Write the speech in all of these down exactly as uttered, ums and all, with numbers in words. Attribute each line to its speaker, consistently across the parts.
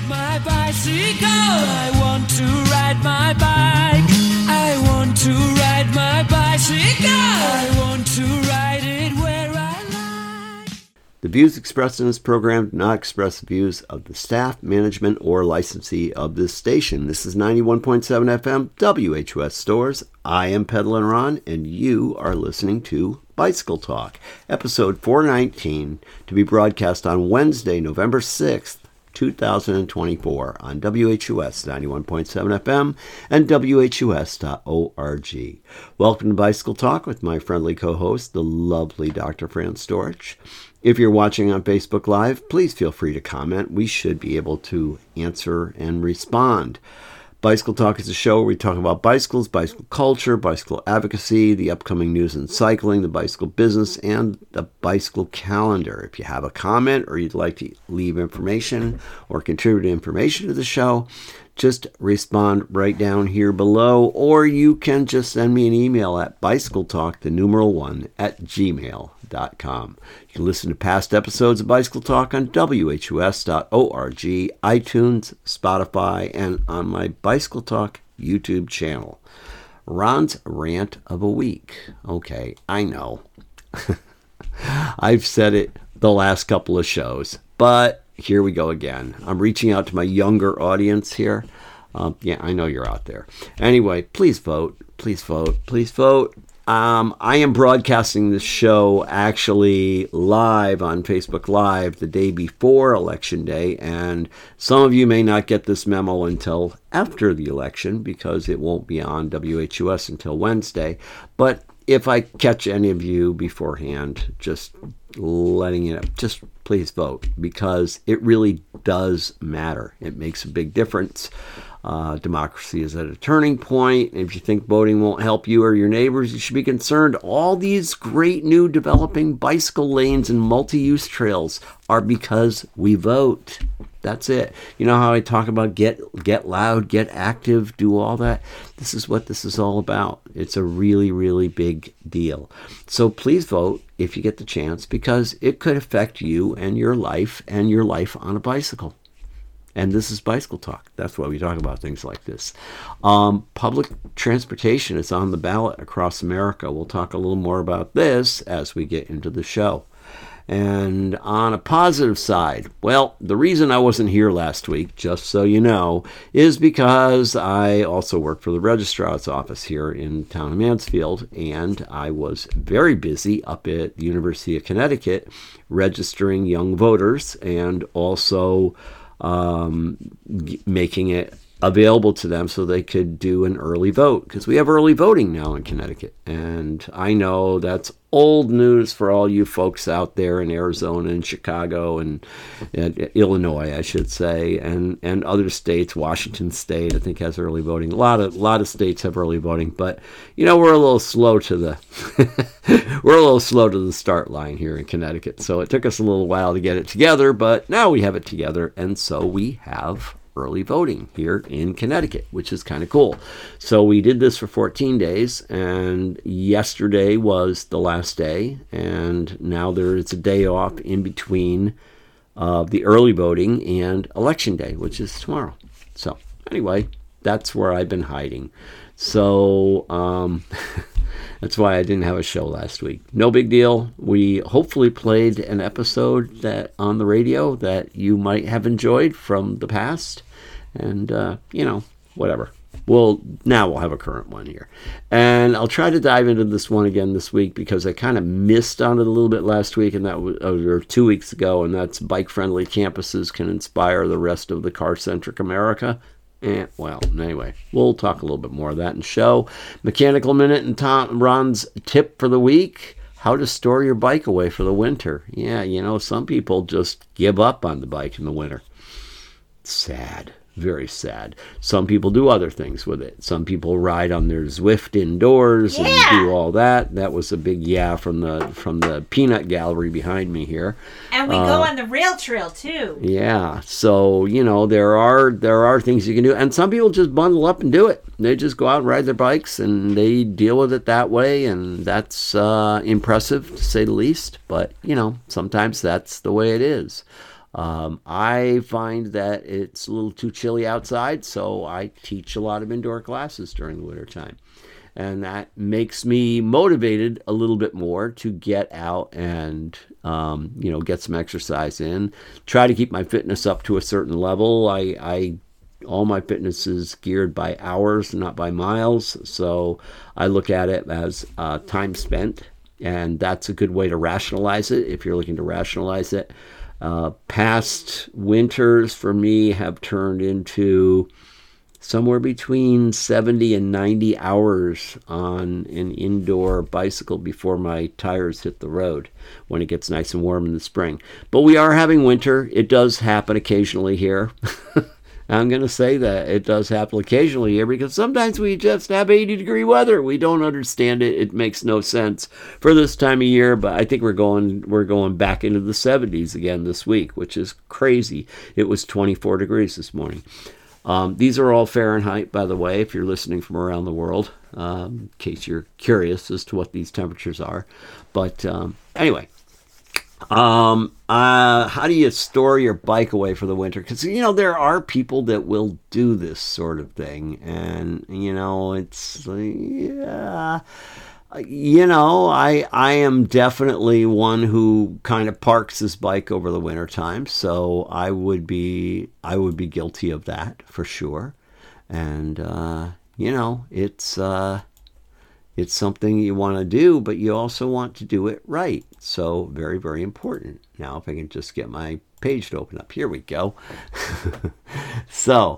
Speaker 1: my bicycle. I want to ride my bike. I want to ride my bicycle. I want to ride it where I like.
Speaker 2: The views expressed in this program do not express the views of the staff, management, or licensee of this station. This is ninety-one point seven F M W H U S Stores. I am Peddler Ron, and you are listening to Bicycle Talk, episode four nineteen, to be broadcast on Wednesday, November sixth, two thousand twenty-four on W H U S ninety-one point seven F M and W H U S dot org. Welcome to Bicycle Talk with my friendly co-host, the lovely Doctor Fran Storch. If you're watching on Facebook Live, please feel free to comment. We should be able to answer and respond. Bicycle Talk is a show where we talk about bicycles, bicycle culture, bicycle advocacy, the upcoming news in cycling, the bicycle business, and the bicycle calendar. If you have a comment or you'd like to leave information or contribute information to the show, just respond right down here below, or you can just send me an email at bicycletalk, the numeral one, at gmail dot com. You can listen to past episodes of Bicycle Talk on W H U S dot org, iTunes, Spotify, and on my Bicycle Talk YouTube channel. Ron's Rant of a Week. Okay, I know. I've said it the last couple of shows, but here we go again. I'm reaching out to my younger audience here. Um, yeah, I know you're out there. Anyway, please vote. Please vote. Please vote. Um, I am broadcasting this show actually live on Facebook Live the day before Election Day, and some of you may not get this memo until after the election because it won't be on W H U S until Wednesday. But if I catch any of you beforehand, just letting it, just please vote, because it really does matter. It makes a big difference. Uh, democracy is at a turning point. If you think voting won't help you or your neighbors, you should be concerned. All these great new developing bicycle lanes and multi-use trails are because we vote. That's it. You know how I talk about get get loud, get active, do all that? This is what this is all about. It's a really, really big deal. So please vote if you get the chance, because it could affect you and your life and your life on a bicycle. And this is Bicycle Talk. That's why we talk about things like this. Um, public transportation is on the ballot across America. We'll talk a little more about this as we get into the show. And on a positive side, well, the reason I wasn't here last week, just so you know, is because I also work for the registrar's office here in town of Mansfield, and I was very busy up at the University of Connecticut registering young voters and also um, g- making it available to them so they could do an early vote, because we have early voting now in Connecticut. And I know that's old news for all you folks out there in Arizona and Chicago and, and Illinois, I should say, and, and other states. Washington State, I think, has early voting. A lot of a lot of states have early voting, but you know, we're a little slow to the we're a little slow to the start line here in Connecticut. So it took us a little while to get it together, but now we have it together, and so we have early voting here in Connecticut, which is kind of cool. So we did this for fourteen days, and yesterday was the last day, and now there is a day off in between uh, the early voting and Election Day, which is tomorrow. So anyway, that's where I've been hiding. So um, that's why I didn't have a show last week. No big deal. We hopefully played an episode that on the radio that you might have enjoyed from the past. And, uh, you know, whatever. Well, now we'll have a current one here. And I'll try to dive into this one again this week, because I kind of missed on it a little bit last week, and that was or two weeks ago, and that's bike-friendly campuses can inspire the rest of the car-centric America. And, well, anyway, we'll talk a little bit more of that in the show. Mechanical Minute and Tom Ron's tip for the week: how to store your bike away for the winter. Yeah, you know, some people just give up on the bike in the winter. Sad. Very sad. Some people do other things with it. Some people ride on their Zwift indoors yeah. and do all that. That was a big yeah from the from the peanut gallery behind me here.
Speaker 3: And we uh, go on the rail trail too.
Speaker 2: Yeah. So, you know, there are there are things you can do. And some people just bundle up and do it. They just go out and ride their bikes, and they deal with it that way. And that's uh, impressive, to say the least. But, you know, sometimes that's the way it is. Um, I find that it's a little too chilly outside, so I teach a lot of indoor classes during the wintertime. And that makes me motivated a little bit more to get out and, um, you know, get some exercise in. Try to keep my fitness up to a certain level. I, I all my fitness is geared by hours, not by miles. So I look at it as uh, time spent, and that's a good way to rationalize it if you're looking to rationalize it. Uh, past winters for me have turned into somewhere between seventy and ninety hours on an indoor bicycle before my tires hit the road when it gets nice and warm in the spring. But we are having winter. It does happen occasionally here. I'm going to say that it does happen occasionally here because sometimes we just have eighty degree weather. We don't understand it. It makes no sense for this time of year, but I think we're going we're going back into the seventies again this week, which is crazy. It was twenty-four degrees this morning. Um, these are all Fahrenheit, by the way, if you're listening from around the world, um, in case you're curious as to what these temperatures are. But um, anyway, um, uh, how do you store your bike away for the winter? Because, you know, there are people that will do this sort of thing. And, you know, it's, yeah... You know, I I am definitely one who kind of parks his bike over the winter time, so I would be I would be guilty of that for sure. And uh, you know, it's uh, it's something you want to do, but you also want to do it right. So very very important. Now, if I can just get my page to open up, here we go. so,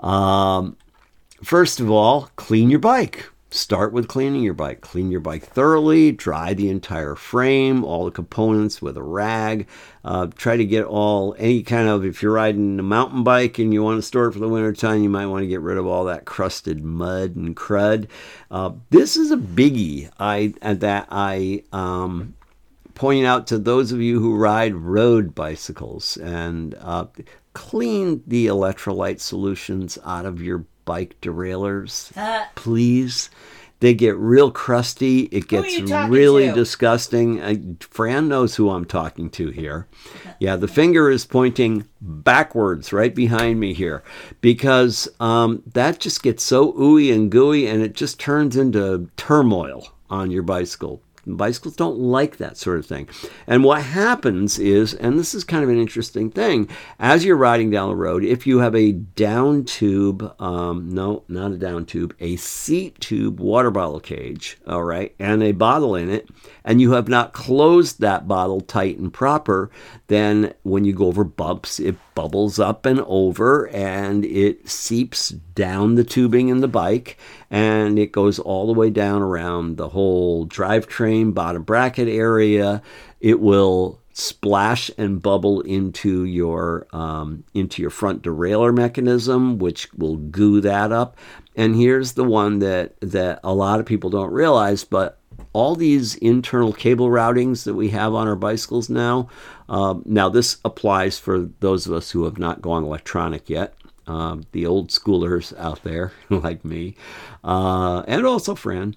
Speaker 2: um, first of all, clean your bike. Start with cleaning your bike. Clean your bike thoroughly. Dry the entire frame, all the components with a rag. Uh, try to get all, any kind of, if you're riding a mountain bike and you want to store it for the winter time, you might want to get rid of all that crusted mud and crud. Uh, this is a biggie I that I um, point out to those of you who ride road bicycles, and uh, clean the electrolyte solutions out of your bike derailleurs, uh, please. They get real crusty. It gets really
Speaker 3: to?
Speaker 2: disgusting. Uh, Fran knows who I'm talking to here. Yeah, the finger is pointing backwards right behind me here because um, that just gets so ooey and gooey and it just turns into turmoil on your bicycle. Bicycles don't like that sort of thing. And what happens is, and this is kind of an interesting thing, as you're riding down the road, if you have a down tube, um, no, not a down tube, a seat tube water bottle cage, all right, and a bottle in it, and you have not closed that bottle tight and proper, then when you go over bumps, it bubbles up and over and it seeps down the tubing in the bike and it goes all the way down around the whole drivetrain bottom bracket area. It will splash and bubble into your um, into your front derailleur mechanism, which will goo that up. And here's the one that that a lot of people don't realize, but all these internal cable routings that we have on our bicycles now, um, now this applies for those of us who have not gone electronic yet, um, the old schoolers out there like me, uh, and also Fran.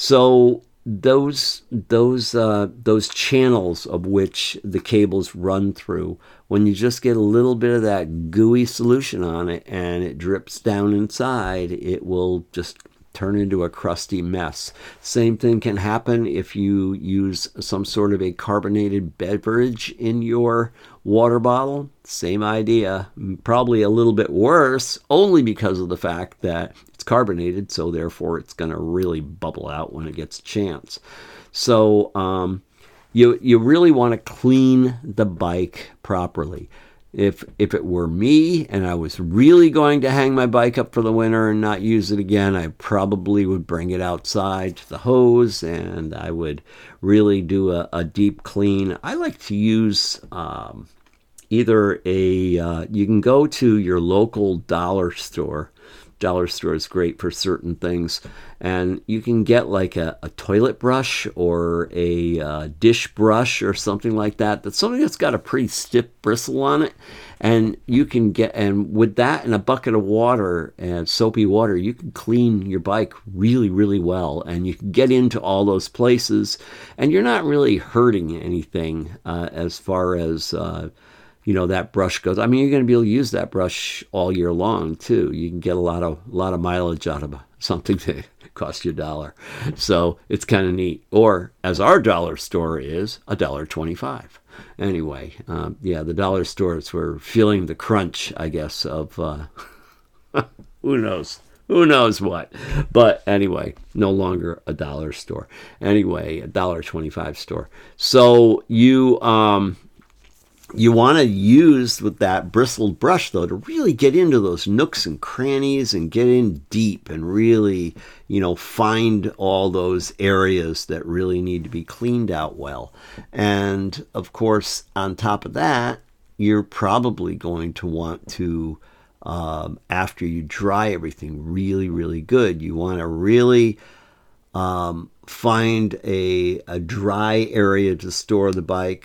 Speaker 2: So those those uh, those channels of which the cables run through, when you just get a little bit of that gooey solution on it and it drips down inside, it will just turn into a crusty mess. Same thing can happen if you use some sort of a carbonated beverage in your water bottle. Same idea. Probably a little bit worse, only because of the fact that it's carbonated, so therefore it's going to really bubble out when it gets a chance. So um, you you really want to clean the bike properly. If if it were me and I was really going to hang my bike up for the winter and not use it again, I probably would bring it outside to the hose and I would really do a, a deep clean. I like to use um, either a, uh, you can go to your local dollar store. Dollar store is great for certain things, and you can get like a, a toilet brush or a uh, dish brush or something like that. That's something that's got a pretty stiff bristle on it, and you can get, and with that and a bucket of water and soapy water, you can clean your bike really, really well, and you can get into all those places, and you're not really hurting anything uh, as far as uh, you know, that brush goes. I mean, you're going to be able to use that brush all year long too. You can get a lot of a lot of mileage out of something that costs you a dollar. So it's kind of neat. Or as our dollar store is, a dollar twenty-five. Anyway, um, yeah, the dollar stores were feeling the crunch, I guess, of uh, who knows. Who knows what? But anyway, no longer a dollar store. Anyway, a dollar twenty-five store. So you um, you want to use with that bristled brush, though, to really get into those nooks and crannies and get in deep and really, you know, find all those areas that really need to be cleaned out well. And, of course, on top of that, you're probably going to want to, um, after you dry everything really, really good, you want to really um, find a, a dry area to store the bike.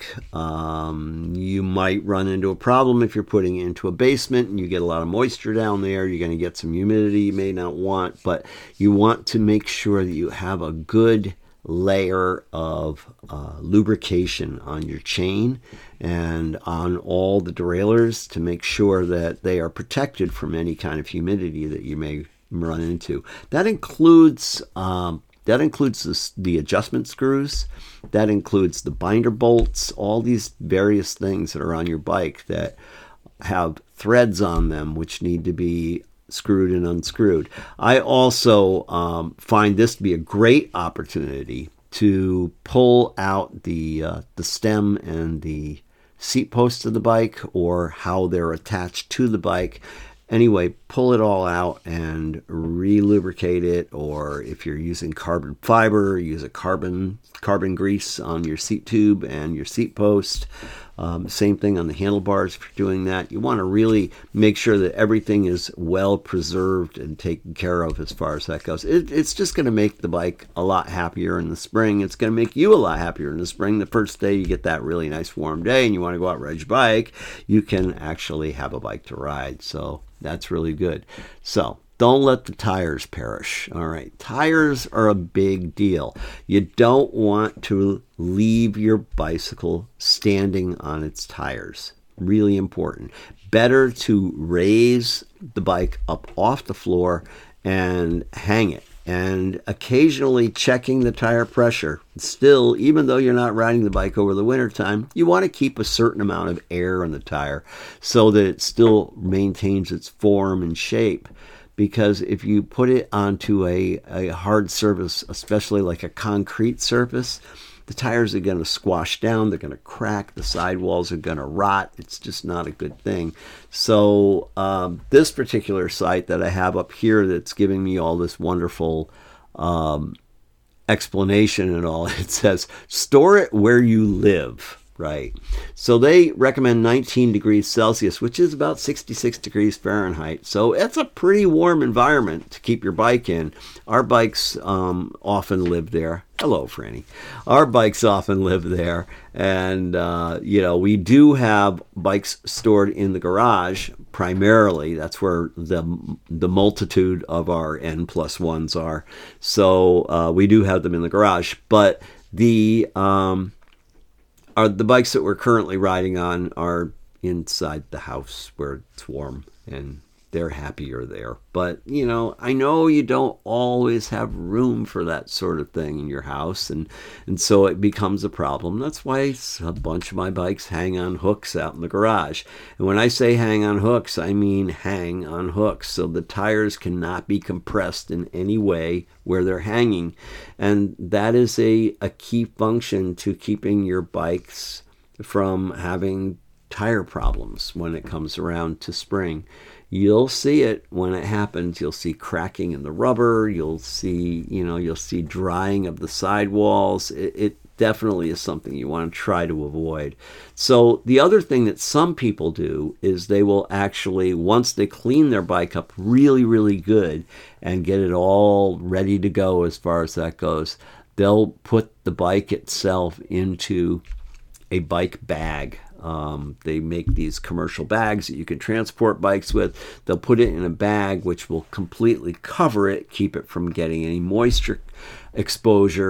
Speaker 2: Um, you might run into a problem if you're putting it into a basement and you get a lot of moisture down there. You're going to get some humidity you may not want, but you want to make sure that you have a good layer of uh, lubrication on your chain and on all the derailleurs to make sure that they are protected from any kind of humidity that you may run into. That includes um, That includes the, the adjustment screws. That includes the binder bolts, all these various things that are on your bike that have threads on them which need to be screwed and unscrewed. I also um, find this to be a great opportunity to pull out the uh, the stem and the seat posts of the bike, or how they're attached to the bike. Anyway, pull it all out and re-lubricate it, or if you're using carbon fiber, use a carbon carbon grease on your seat tube and your seat post. Um, same thing on the handlebars if you're doing that. You want to really make sure that everything is well preserved and taken care of as far as that goes. It, it's just going to make the bike a lot happier in the spring. It's going to make you a lot happier in the spring. The first day you get that really nice warm day and you want to go out and ride your bike, you can actually have a bike to ride. So that's really good. So don't let the tires perish. All right. Tires are a big deal. You don't want to leave your bicycle standing on its tires. Really important. Better to raise the bike up off the floor and hang it. And occasionally checking the tire pressure. Still, even though you're not riding the bike over the wintertime, you want to keep a certain amount of air in the tire so that it still maintains its form and shape. Because if you put it onto a, a hard surface, especially like a concrete surface, the tires are going to squash down, they're going to crack, the sidewalls are going to rot. It's just not a good thing. So um, this particular site that I have up here that's giving me all this wonderful um, explanation and all, it says, store it where you live. Right. So they recommend nineteen degrees Celsius, which is about sixty-six degrees Fahrenheit. So it's a pretty warm environment to keep your bike in. Our bikes um, often live there. Hello, Franny. Our bikes often live there. And, uh, you know, we do have bikes stored in the garage primarily. That's where the the multitude of our N plus ones are. So uh, we do have them in the garage. But the... Um, Are the bikes that we're currently riding on are inside the house where it's warm, and they're happier there. But, you know, I know you don't always have room for that sort of thing in your house, and, and so it becomes a problem. That's why a bunch of my bikes hang on hooks out in the garage. And when I say hang on hooks, I mean hang on hooks, so the tires cannot be compressed in any way where they're hanging. And that is a, a key function to keeping your bikes from having tire problems when it comes around to spring. You'll see it when it happens. You'll see cracking in the rubber. You'll see, you know, you'll see drying of the sidewalls. It, it definitely is something you want to try to avoid. So the other thing that some people do is they will actually, once they clean their bike up really, really good and get it all ready to go as far as that goes, they'll put the bike itself into a bike bag. Um, they make these commercial bags that you can transport bikes with. They'll put it in a bag which will completely cover it, keep it from getting any moisture exposure,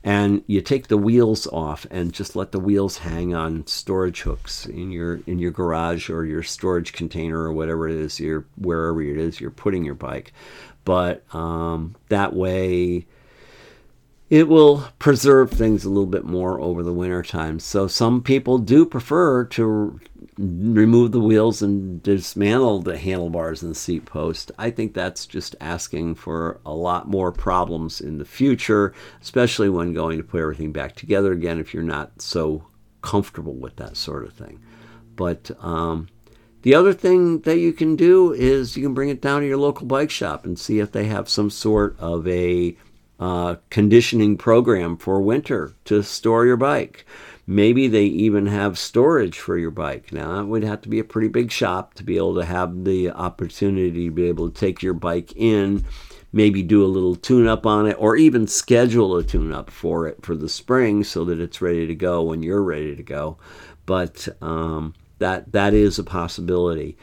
Speaker 2: and you take the wheels off and just let the wheels hang on storage hooks in your in your garage or your storage container or whatever it is you're wherever it is you're putting your bike. But um, that way it will preserve things a little bit more over the winter time. So some people do prefer to remove the wheels and dismantle the handlebars and the seat post. I think that's just asking for a lot more problems in the future, especially when going to put everything back together again if you're not so comfortable with that sort of thing. But um, the other thing that you can do is you can bring it down to your local bike shop and see if they have some sort of a Uh, conditioning program for winter to store your bike. Maybe they even have storage for your bike. Now, it would have to be a pretty big shop to be able to have the opportunity to be able to take your bike in, maybe do a little tune-up on it, or even schedule a tune-up for it for the spring so that it's ready to go when you're ready to go. But um, that that is a possibility.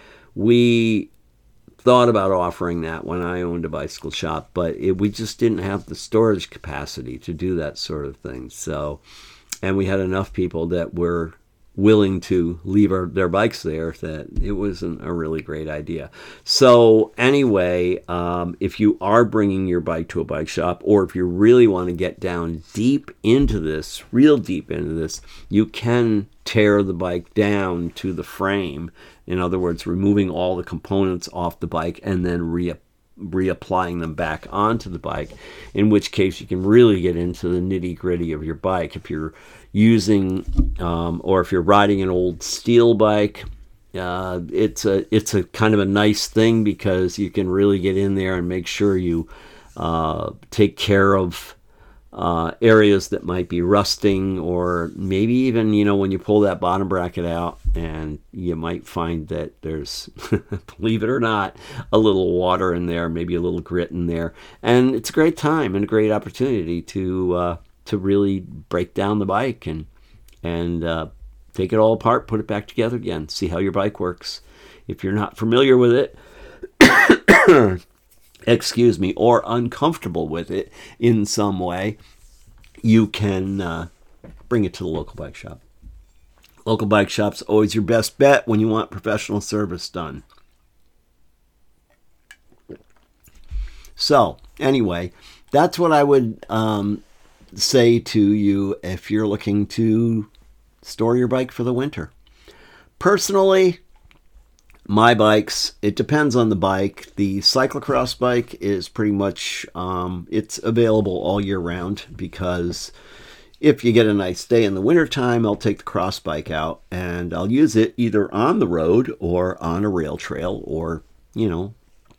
Speaker 2: We thought about offering that when I owned a bicycle shop, but it, we just didn't have the storage capacity to do that sort of thing. So, and we had enough people that were willing to leave our, their bikes there that it wasn't a really great idea. So anyway, um, if you are bringing your bike to a bike shop, or if you really want to get down deep into this, real deep into this, you can tear the bike down to the frame. In other words, removing all the components off the bike and then re- reapplying them back onto the bike, in which case you can really get into the nitty-gritty of your bike. If you're using, um, or if you're riding an old steel bike, uh, it's a it's a kind of a nice thing because you can really get in there and make sure you uh, take care of Uh, areas that might be rusting, or maybe even, you know, when you pull that bottom bracket out and you might find that there's, believe it or not, a little water in there, maybe a little grit in there. And it's a great time and a great opportunity to uh, to really break down the bike and, and uh, take it all apart, put it back together again, see how your bike works. If you're not familiar with it, excuse me, or uncomfortable with it in some way, you can uh, bring it to the local bike shop. Local bike shop's always your best bet when you want professional service done. So, anyway, that's what I would um, say to you if you're looking to store your bike for the winter. Personally, my bikes, it depends on the bike. The cyclocross bike is pretty much, um, it's available all year round, because if you get a nice day in the wintertime, I'll take the cross bike out and I'll use it either on the road or on a rail trail, or, you know,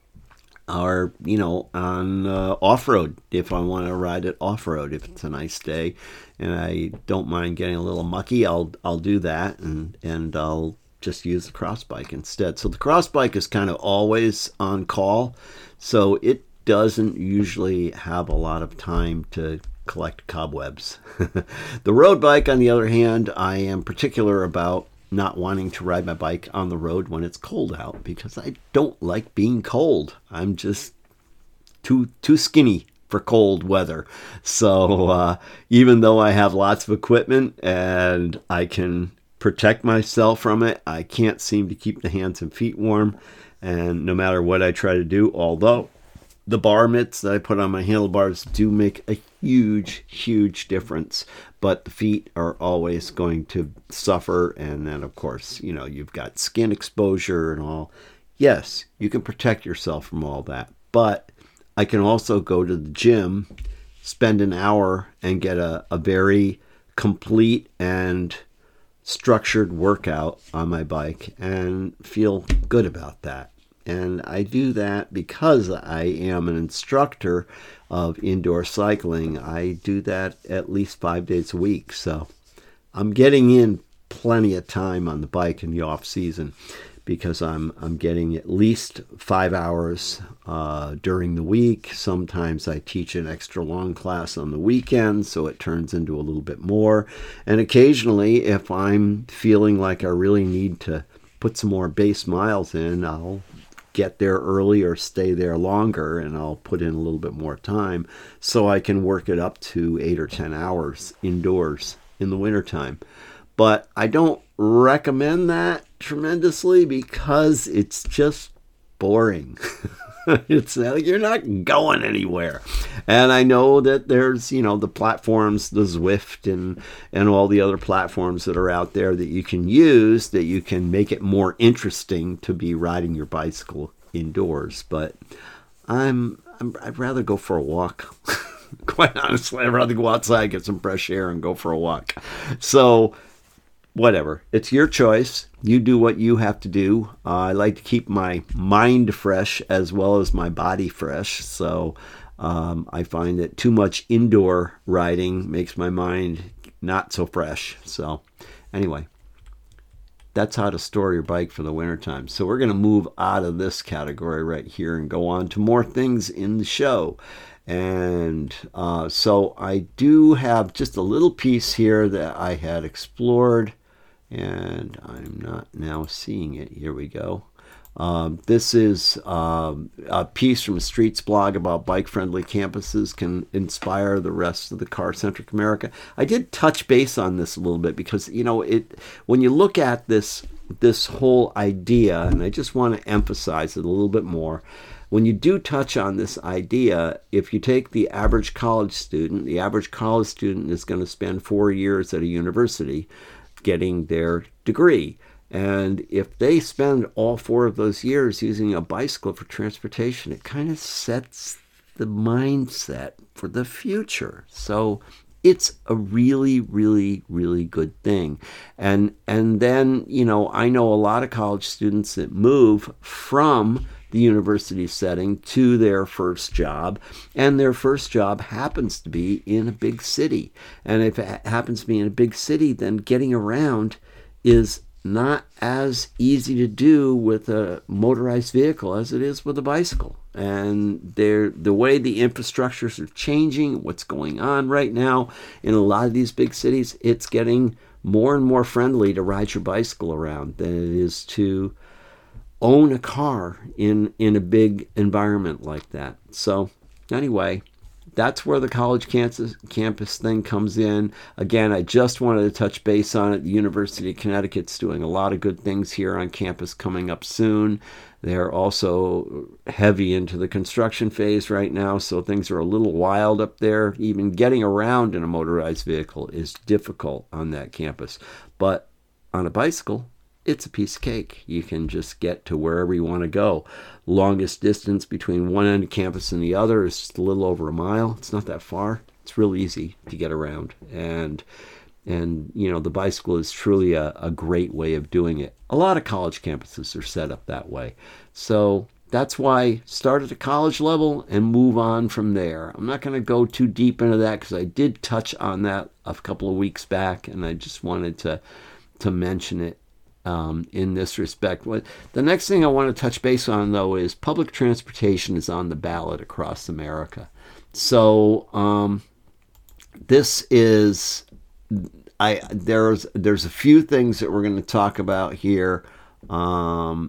Speaker 2: or, you know, on uh, off-road if I want to ride it off-road. If it's a nice day and I don't mind getting a little mucky, I'll I'll do that, and, and I'll just use the cross bike instead. So the cross bike is kind of always on call, so it doesn't usually have a lot of time to collect cobwebs. The road bike, on the other hand, I am particular about not wanting to ride my bike on the road when it's cold out, because I don't like being cold. I'm just too too skinny for cold weather. So uh, even though I have lots of equipment and I can protect myself from it, I can't seem to keep the hands and feet warm. And no matter what I try to do, although the bar mitts that I put on my handlebars do make a huge, huge difference, but the feet are always going to suffer. And then, of course, you know, you've got skin exposure and all. Yes, you can protect yourself from all that, but I can also go to the gym, spend an hour, and get a, a very complete and structured workout on my bike and feel good about that. And I do that because I am an instructor of indoor cycling. I do that at least five days a week. So I'm getting in plenty of time on the bike in the off season, because I'm I'm getting at least five hours uh, during the week. Sometimes I teach an extra long class on the weekend, so it turns into a little bit more. And occasionally, if I'm feeling like I really need to put some more base miles in, I'll get there early or stay there longer, and I'll put in a little bit more time so I can work it up to eight or ten hours indoors in the wintertime. But I don't recommend that tremendously because it's just boring. It's like you're not going anywhere. And I know that there's, you know, the platforms, the Zwift and, and all the other platforms that are out there that you can use, that you can make it more interesting to be riding your bicycle indoors. But I'm, I'm I'd rather go for a walk. Quite honestly, I'd rather go outside, get some fresh air and go for a walk. So whatever. It's your choice. You do what you have to do. Uh, I like to keep my mind fresh as well as my body fresh. So um, I find that too much indoor riding makes my mind not so fresh. So anyway, that's how to store your bike for the wintertime. So we're going to move out of this category right here and go on to more things in the show. And uh, so I do have just a little piece here that I had explored, and I'm not now seeing it. Here we go. Um, this is um, a piece from a Streets blog about bike-friendly campuses can inspire the rest of the car-centric America. I did touch base on this a little bit because, you know, it when you look at this this whole idea, and I just want to emphasize it a little bit more. When you do touch on this idea, if you take the average college student, the average college student is going to spend four years at a university getting their degree. And if they spend all four of those years using a bicycle for transportation, it kind of sets the mindset for the future. So it's a really, really, really good thing. And and then, you know, I know a lot of college students that move from the university setting to their first job, and their first job happens to be in a big city. And if it happens to be in a big city, then getting around is not as easy to do with a motorized vehicle as it is with a bicycle. And they're, the way the infrastructures are changing, what's going on right now in a lot of these big cities, it's getting more and more friendly to ride your bicycle around than it is to own a car in, in a big environment like that. So anyway, that's where the college campus, campus thing comes in. Again, I just wanted to touch base on it. The University of Connecticut's doing a lot of good things here on campus coming up soon. They're also heavy into the construction phase right now, so things are a little wild up there. Even getting around in a motorized vehicle is difficult on that campus. But on a bicycle, it's a piece of cake. You can just get to wherever you want to go. Longest distance between one end of campus and the other is just a little over a mile. It's not that far. It's real easy to get around. And, and you know, the bicycle is truly a, a great way of doing it. A lot of college campuses are set up that way. So that's why start at the college level and move on from there. I'm not going to go too deep into that because I did touch on that a couple of weeks back, and I just wanted to, to mention it. Um, in this respect. The next thing I want to touch base on, though, is public transportation is on the ballot across America. So um, this is, I there's there's a few things that we're going to talk about here. Um,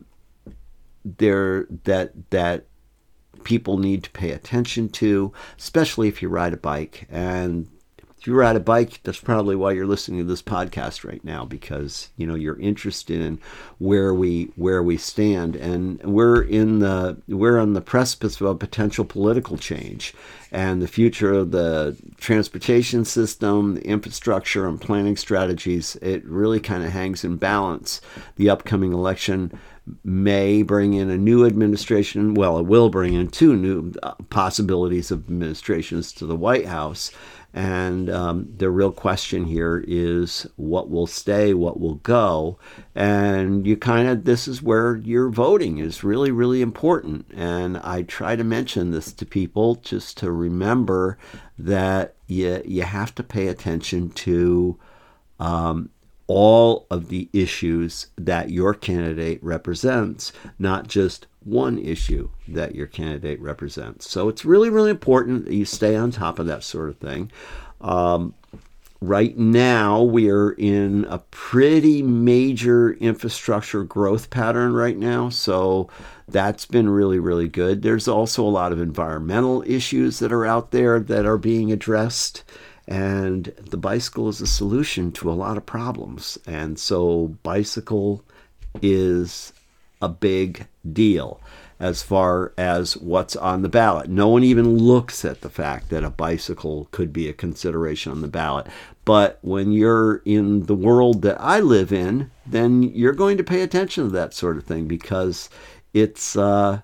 Speaker 2: there that that people need to pay attention to, especially if you ride a bike. And if you ride a bike, that's probably why you're listening to this podcast right now, because you know you're interested in where we where we stand, and we're in the we're on the precipice of a potential political change, and the future of the transportation system, the infrastructure, and planning strategies. It really kind of hangs in balance. The upcoming election may bring in a new administration. Well, it will bring in two new possibilities of administrations to the White House. And um, the real question here is what will stay, what will go. And you kind of, this is where your voting is really, really important. And I try to mention this to people just to remember that you, you have to pay attention to um, all of the issues that your candidate represents, not just one issue that your candidate represents. So it's really, really important that you stay on top of that sort of thing. Um, right now we're in a pretty major infrastructure growth pattern right now. So that's been really, really good. There's also a lot of environmental issues that are out there that are being addressed. And the bicycle is a solution to a lot of problems. And so bicycle is a big deal as far as what's on the ballot. No one even looks at the fact that a bicycle could be a consideration on the ballot. But when you're in the world that I live in, then you're going to pay attention to that sort of thing, because it's, uh,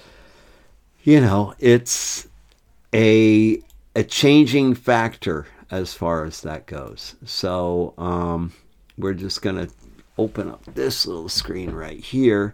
Speaker 2: you know, it's a a changing factor as far as that goes. So um, we're just going to open up this little screen right here.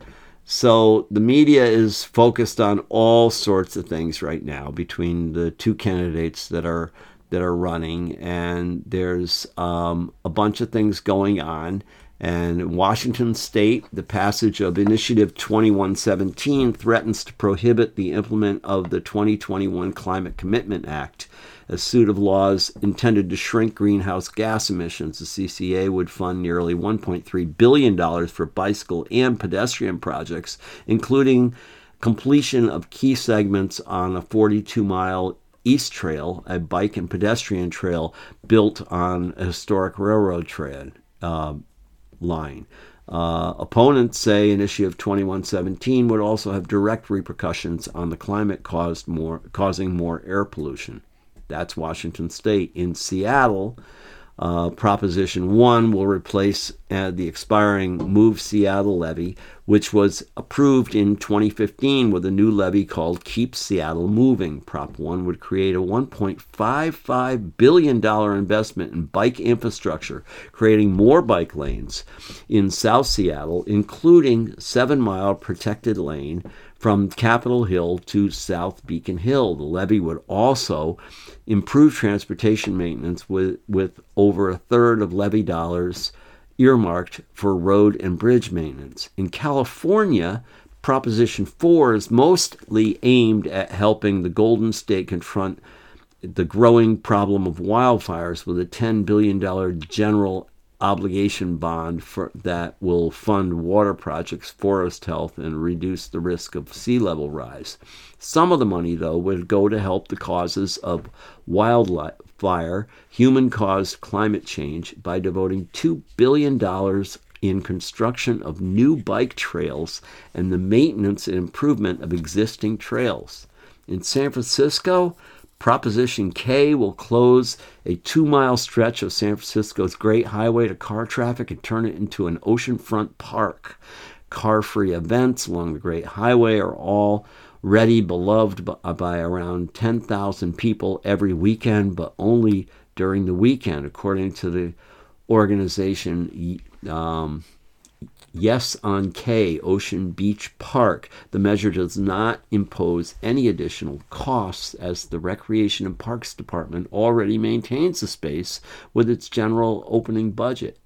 Speaker 2: So the media is focused on all sorts of things right now between the two candidates that are that are running, and there's um, a bunch of things going on. And in Washington State, the passage of Initiative twenty-one seventeen threatens to prohibit the implement of the twenty twenty-one Climate Commitment Act, a suite of laws intended to shrink greenhouse gas emissions. The C C A would fund nearly one point three billion dollars for bicycle and pedestrian projects, including completion of key segments on a forty-two mile East Trail, a bike and pedestrian trail built on a historic railroad trail uh, line. Uh, opponents say Initiative twenty-one seventeen would also have direct repercussions on the climate, caused more, causing more air pollution. That's Washington State. In Seattle, uh, Proposition one will replace uh, the expiring Move Seattle levy, which was approved in twenty fifteen with a new levy called Keep Seattle Moving. Prop one would create a one point five five billion dollars investment in bike infrastructure, creating more bike lanes in South Seattle, including seven-mile protected lane from Capitol Hill to South Beacon Hill. The levy would also improve transportation maintenance with, with over a third of levy dollars earmarked for road and bridge maintenance. In California, Proposition four is mostly aimed at helping the Golden State confront the growing problem of wildfires with a ten billion dollars general obligation bond for, that will fund water projects, forest health, and reduce the risk of sea level rise. Some of the money, though, would go to help the causes of wildfire, human-caused climate change by devoting two billion dollars in construction of new bike trails and the maintenance and improvement of existing trails. In San Francisco, Proposition K will close a two-mile stretch of San Francisco's Great Highway to car traffic and turn it into an oceanfront park. Car-free events along the Great Highway are already beloved by around ten thousand people every weekend, but only during the weekend, according to the organization um, Yes on K, Ocean Beach Park. The measure does not impose any additional costs, as the Recreation and Parks Department already maintains the space with its general opening budget.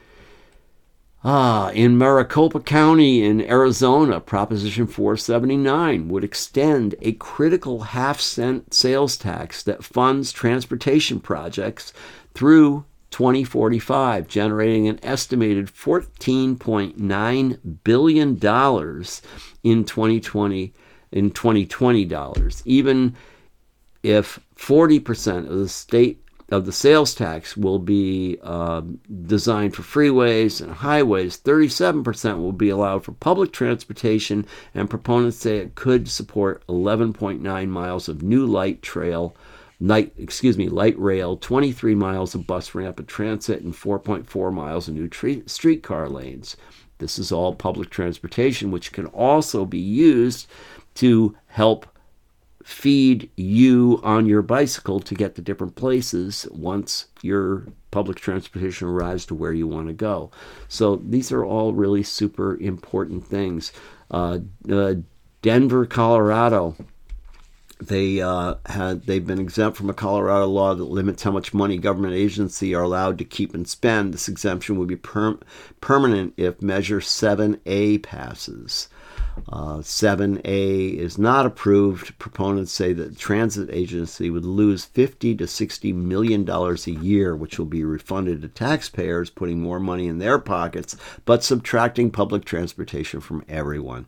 Speaker 2: Ah, in Maricopa County in Arizona, Proposition four seventy-nine would extend a critical half-cent sales tax that funds transportation projects through twenty forty-five, generating an estimated fourteen point nine billion dollars in twenty twenty in twenty twenty dollars. Even if forty percent of the state of the sales tax will be uh, designed for freeways and highways, thirty-seven percent will be allowed for public transportation, and proponents say it could support eleven point nine miles of new light trail Night, excuse me, light rail, twenty-three miles of bus ramp and transit, and four point four miles of new tre- streetcar lanes. This is all public transportation, which can also be used to help feed you on your bicycle to get to different places once your public transportation arrives to where you want to go. So these are all really super important things. Uh, uh, Denver, Colorado. They uh, had they've been exempt from a Colorado law that limits how much money government agencies are allowed to keep and spend. This exemption would be per- permanent if Measure seven A passes. Uh, seven A is not approved. Proponents say that the transit agency would lose fifty to sixty million dollars a year, which will be refunded to taxpayers, putting more money in their pockets, but subtracting public transportation from everyone.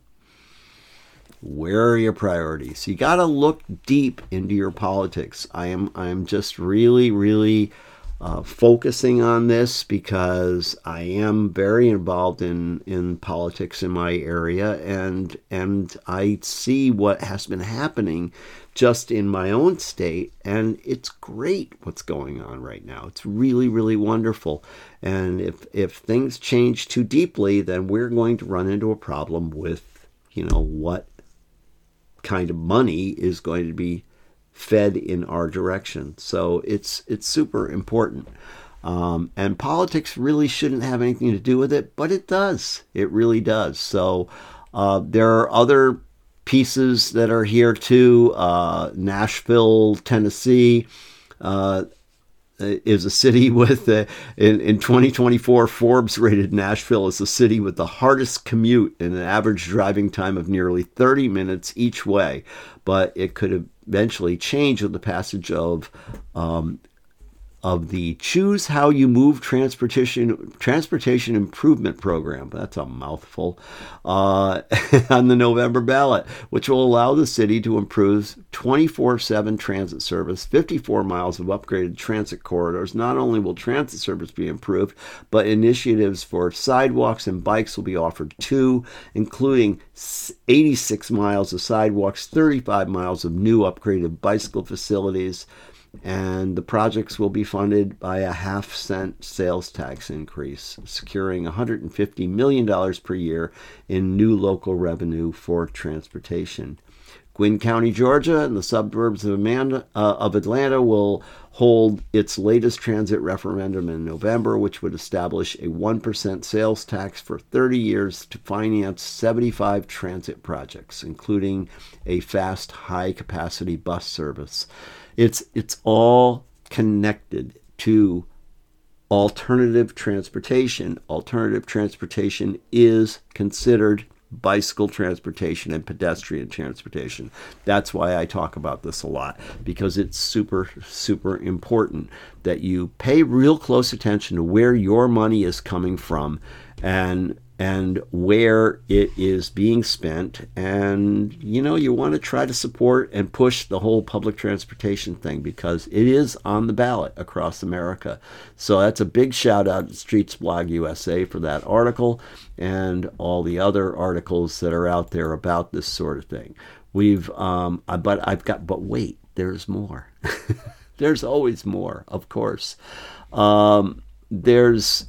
Speaker 2: Where are your priorities? You got to look deep into your politics. I am I am just really, really uh, focusing on this because I am very involved in, in politics in my area, and and I see what has been happening just in my own state, and it's great what's going on right now. It's really, really wonderful. And if if things change too deeply, then we're going to run into a problem with, you know, what kind of money is going to be fed in our direction. So it's it's super important. Um, and politics really shouldn't have anything to do with it, but it does. It really does. So uh, there are other pieces that are here too. Uh, Nashville, Tennessee, uh, is a city with, a, in, in twenty twenty-four, Forbes rated Nashville as a city with the hardest commute and an average driving time of nearly thirty minutes each way. But it could eventually change with the passage of um, of the Choose How You Move Transportation Transportation Improvement Program. That's a mouthful. Uh, on the November ballot, which will allow the city to improve twenty-four seven transit service, fifty-four miles of upgraded transit corridors. Not only will transit service be improved, but initiatives for sidewalks and bikes will be offered too, including eighty-six miles of sidewalks, thirty-five miles of new upgraded bicycle facilities. And the projects will be funded by a half cent sales tax increase, securing one hundred fifty million dollars per year in new local revenue for transportation. Gwinn County, Georgia, and the suburbs of, Amanda, uh, of Atlanta will hold its latest transit referendum in November, which would establish a one percent sales tax for thirty years to finance seventy-five transit projects, including a fast, high-capacity bus service. It's it's all connected to alternative transportation. Alternative transportation is considered bicycle transportation and pedestrian transportation. That's why I talk about this a lot, because it's super, super important that you pay real close attention to where your money is coming from and and where it is being spent. And, you know, you want to try to support and push the whole public transportation thing because it is on the ballot across America. So that's a big shout out to Streets Blog U S A for that article and all the other articles that are out there about this sort of thing. We've, um, but I've got, but wait, there's more. There's always more, of course. Um, there's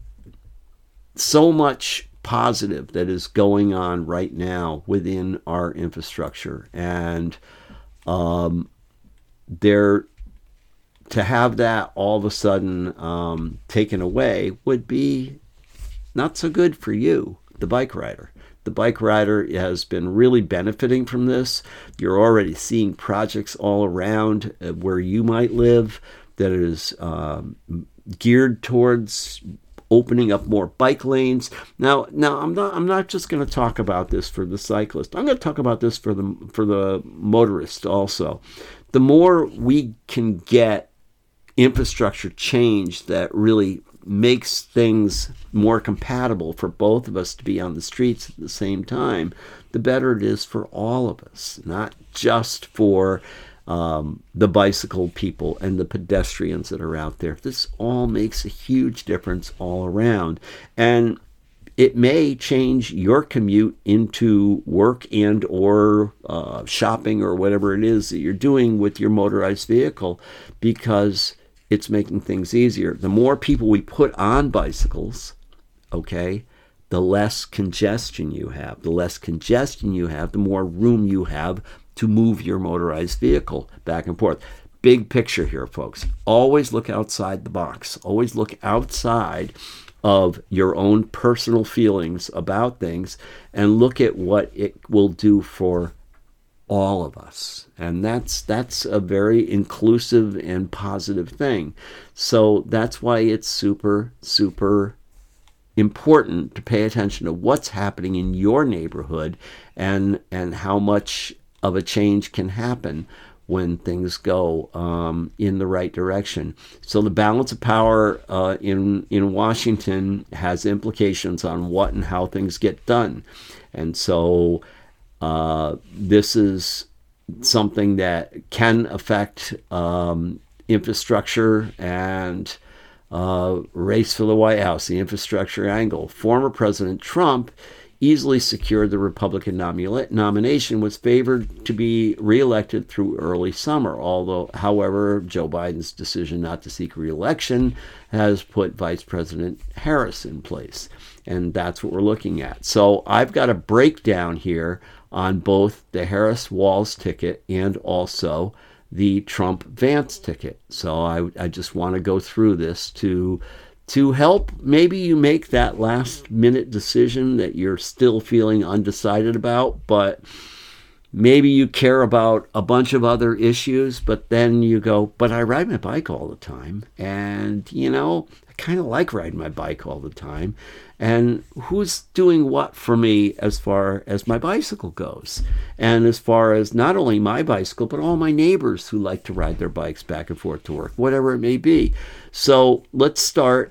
Speaker 2: so much positive that is going on right now within our infrastructure, and um, there to have that all of a sudden um, taken away would be not so good for you, the bike rider. The bike rider has been really benefiting from this. You're already seeing projects all around where you might live that is um, geared towards opening up more bike lanes. Now, now I'm not I'm not just going to talk about this for the cyclist. I'm going to talk about this for the for the motorist also. The more we can get infrastructure change that really makes things more compatible for both of us to be on the streets at the same time, the better it is for all of us, not just for Um, the bicycle people and the pedestrians that are out there. This all makes a huge difference all around. And it may change your commute into work and or uh, shopping or whatever it is that you're doing with your motorized vehicle, because it's making things easier. The more people we put on bicycles, okay, the less congestion you have. The less congestion you have, the more room you have to move your motorized vehicle back and forth. Big picture here, folks. Always look outside the box. Always look outside of your own personal feelings about things and look at what it will do for all of us. And that's that's a very inclusive and positive thing. So that's why it's super, super important to pay attention to what's happening in your neighborhood and and how much of a change can happen when things go um, in the right direction. So the balance of power uh, in in Washington has implications on what and how things get done. And so uh, this is something that can affect um, infrastructure and uh, race for the White House, the infrastructure angle. Former President Trump easily secured the Republican nomula- nomination, was favored to be reelected through early summer. Although, however, Joe Biden's decision not to seek reelection has put Vice President Harris in place. And that's what we're looking at. So I've got a breakdown here on both the Harris-Walz ticket and also the Trump-Vance ticket. So I, I just want to go through this to to help maybe you make that last minute decision that you're still feeling undecided about, but maybe you care about a bunch of other issues, but then you go, but I ride my bike all the time. And, you know, I kind of like riding my bike all the time. And who's doing what for me as far as my bicycle goes? And as far as not only my bicycle, but all my neighbors who like to ride their bikes back and forth to work, whatever it may be. So let's start.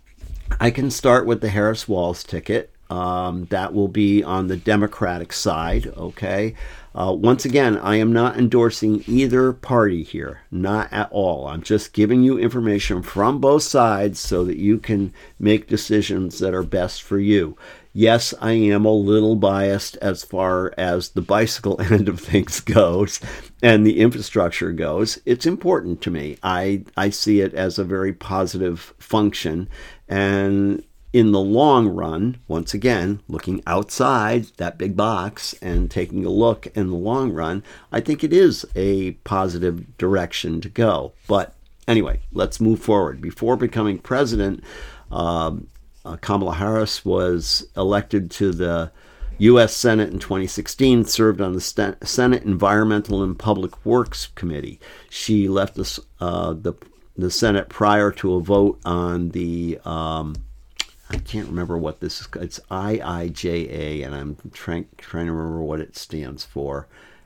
Speaker 2: I can start with the Harris-Walz ticket. Um, that will be on the Democratic side, okay? Uh, once again, I am not endorsing either party here, not at all. I'm just giving you information from both sides so that you can make decisions that are best for you. Yes, I am a little biased as far as the bicycle end of things goes and the infrastructure goes. It's important to me. I, I see it as a very positive function. And in the long run, once again, looking outside that big box and taking a look in the long run, I think it is a positive direction to go. But anyway, let's move forward. Before becoming president, um, uh, Kamala Harris was elected to the U S Senate in twenty sixteen, served on the St- Senate Environmental and Public Works Committee. She left the, uh, the, the Senate prior to a vote on the... Um, I can't remember what this is. It's I I J A, and I'm trying trying to remember what it stands for.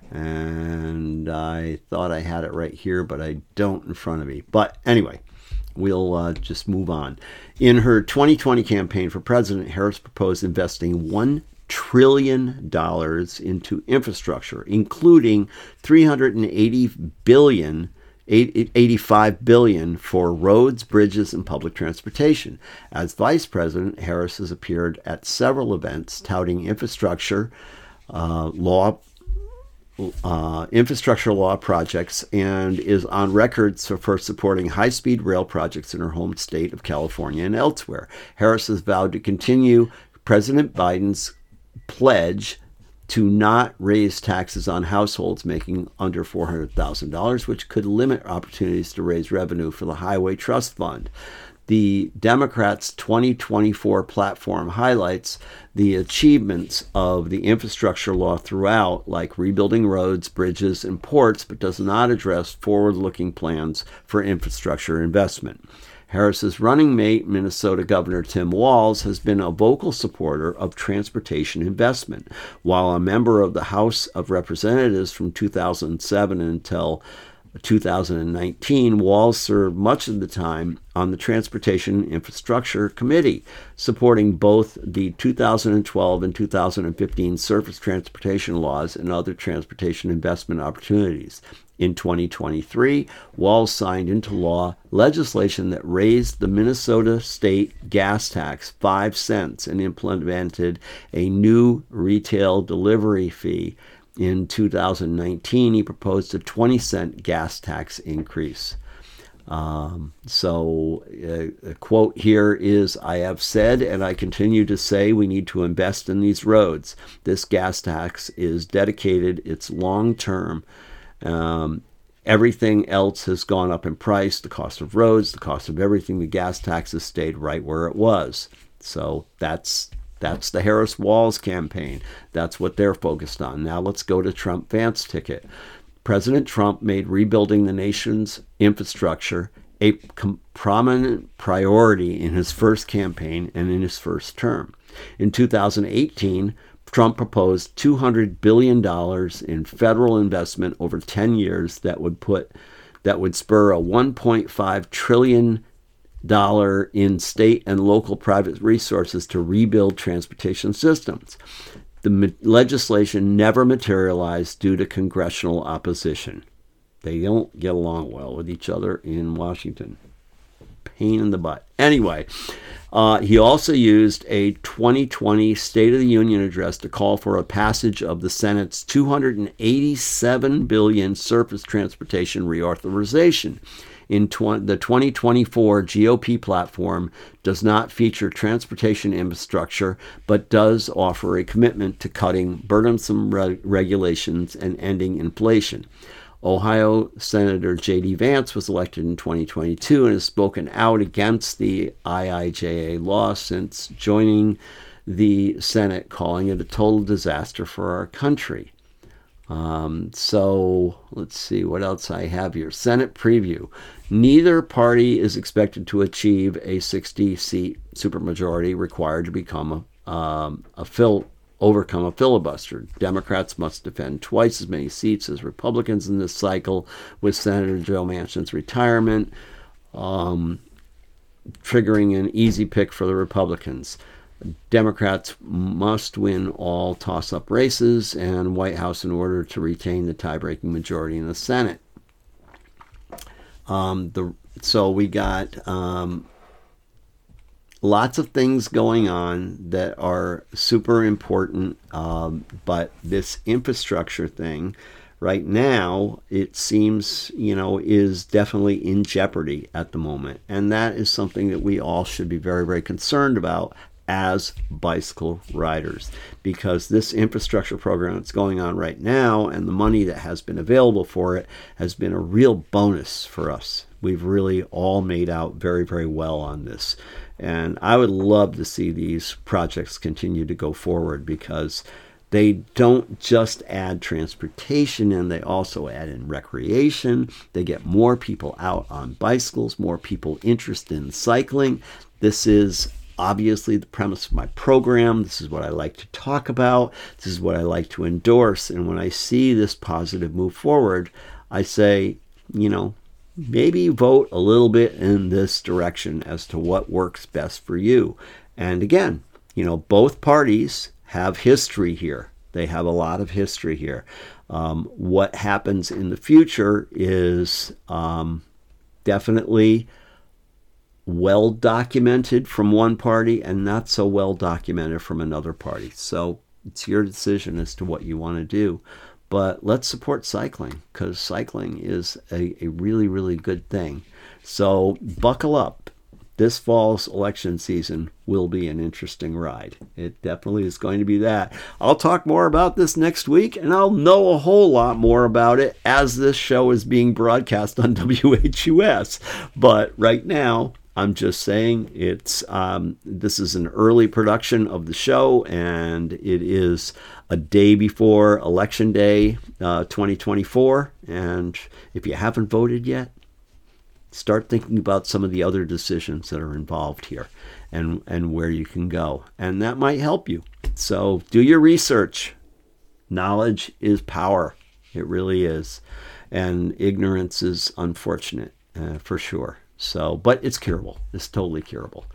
Speaker 2: And I thought I had it right here, but I don't in front of me. But anyway, we'll uh, just move on. In her twenty twenty campaign for president, Harris proposed investing one trillion dollars into infrastructure, including three hundred eighty billion dollars eighty-five billion dollars for roads, bridges, and public transportation. As vice president, Harris has appeared at several events touting infrastructure uh, law, uh, infrastructure law projects, and is on record for supporting high-speed rail projects in her home state of California and elsewhere. Harris has vowed to continue President Biden's pledge to not raise taxes on households making under four hundred thousand dollars, which could limit opportunities to raise revenue for the Highway Trust Fund. The Democrats' twenty twenty-four platform highlights the achievements of the infrastructure law throughout, like rebuilding roads, bridges, and ports, but does not address forward-looking plans for infrastructure investment. Harris's running mate, Minnesota Governor Tim Walz, has been a vocal supporter of transportation investment. While a member of the House of Representatives from two thousand seven until two thousand nineteen, Walz served much of the time on the Transportation Infrastructure Committee, supporting both the two thousand twelve and two thousand fifteen surface transportation laws and other transportation investment opportunities. In twenty twenty-three, Walz signed into law legislation that raised the Minnesota state gas tax five cents and implemented a new retail delivery fee. In two thousand nineteen, he proposed a twenty cent gas tax increase. Um, so uh, a quote here is, "I have said and I continue to say we need to invest in these roads. This gas tax is dedicated, it's long-term. Um, everything else has gone up in price, the cost of roads, the cost of everything. The gas tax has stayed right where it was." So that's that's the Harris-Walz campaign. That's what they're focused on. Now let's go to Trump-Vance ticket. President Trump made rebuilding the nation's infrastructure a com- prominent priority in his first campaign and in his first term. In two thousand eighteen, Trump proposed two hundred billion dollars in federal investment over ten years that would put that would spur a one point five trillion dollars in state and local private resources to rebuild transportation systems. The ma- legislation never materialized due to congressional opposition. They don't get along well with each other in Washington. Pain in the butt. Anyway, uh, he also used a twenty twenty State of the Union address to call for a passage of the Senate's two hundred eighty-seven billion dollars surface transportation reauthorization. In tw- the twenty twenty-four G O P platform does not feature transportation infrastructure, but does offer a commitment to cutting burdensome re- regulations and ending inflation. Ohio Senator J D Vance was elected in twenty twenty-two and has spoken out against the I I J A law since joining the Senate, calling it a total disaster for our country. Um, so let's see what else I have here. Senate preview. Neither party is expected to achieve a sixty-seat supermajority required to become a, um, a fil- overcome a filibuster. Democrats must defend twice as many seats as Republicans in this cycle, with Senator Joe Manchin's retirement um, triggering an easy pick for the Republicans. Democrats must win all toss-up races and White House in order to retain the tie-breaking majority in the Senate. Um, the so we got um, lots of things going on that are super important, um, but this infrastructure thing right now, it seems, you know, is definitely in jeopardy at the moment, and that is something that we all should be very, very concerned about as bicycle riders, because this infrastructure program that's going on right now and the money that has been available for it has been a real bonus for us. We've really all made out very, very well on this. And I would love to see these projects continue to go forward, because they don't just add transportation in, they also add in recreation. They get more people out on bicycles, more people interested in cycling. This is obviously the premise of my program. This is what I like to talk about. This is what I like to endorse. And when I see this positive move forward, I say, you know, maybe vote a little bit in this direction as to what works best for you. And again, you know, both parties have history here. They have a lot of history here. Um, what happens in the future is um, definitely well documented from one party and not so well documented from another party. So it's your decision as to what you want to do. But let's support cycling, because cycling is a, a really, really good thing. So buckle up. This fall's election season will be an interesting ride. It definitely is going to be that. I'll talk more about this next week, and I'll know a whole lot more about it as this show is being broadcast on W H U S. But right now, I'm just saying it's um, this is an early production of the show, and it is a day before Election Day uh, twenty twenty-four. And if you haven't voted yet, start thinking about some of the other decisions that are involved here and, and where you can go. And that might help you. So do your research. Knowledge is power. It really is. And ignorance is unfortunate, uh, for sure. So, but it's curable. It's totally curable.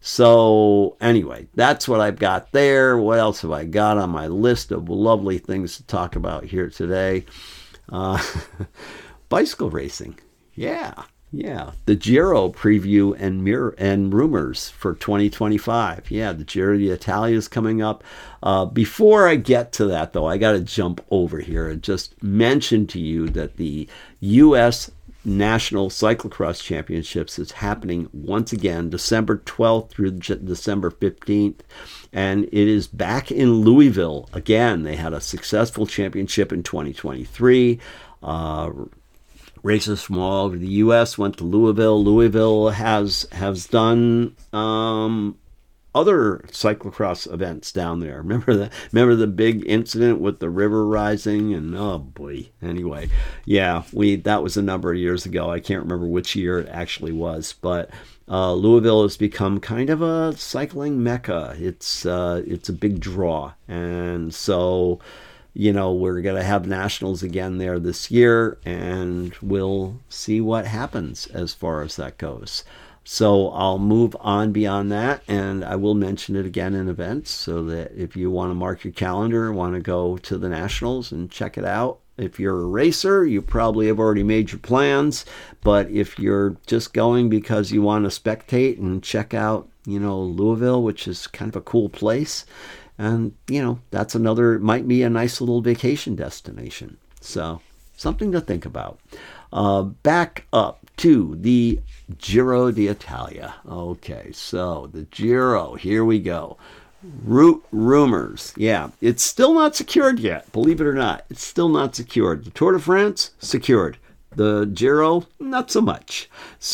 Speaker 2: So anyway, that's what I've got there. What else have I got on my list of lovely things to talk about here today? Uh, bicycle racing. Yeah. Yeah, the Giro preview and mirror and rumors for twenty twenty-five. Yeah, the Giro d'Italia is coming up. Uh, before I get to that, though, I got to jump over here and just mention to you that the U S National Cyclocross Championships is happening once again, December twelfth through December fifteenth. And it is back in Louisville. Again, they had a successful championship in twenty twenty-three. Uh, races from all over the U S went to Louisville. Louisville has has done um, other cyclocross events down there. Remember the remember the big incident with the river rising, and oh boy. Anyway, yeah, we that was a number of years ago. I can't remember which year it actually was, but uh, Louisville has become kind of a cycling mecca. It's uh, it's a big draw, and so, you know, we're going to have nationals again there this year, and we'll see what happens as far as that goes. So I'll move on beyond that, and I will mention it again in events, so that if you want to mark your calendar, want to go to the nationals and check it out. If you're a racer, you probably have already made your plans, but if you're just going because you want to spectate and check out, you know, Louisville, which is kind of a cool place, and, you know, that's another, might be a nice little vacation destination. So something to think about. Uh, back up to the Giro d'Italia. Okay, so the Giro, here we go. Route rumors. Yeah, it's still not secured yet, believe it or not. It's still not secured. The Tour de France, secured. The Giro, not so much.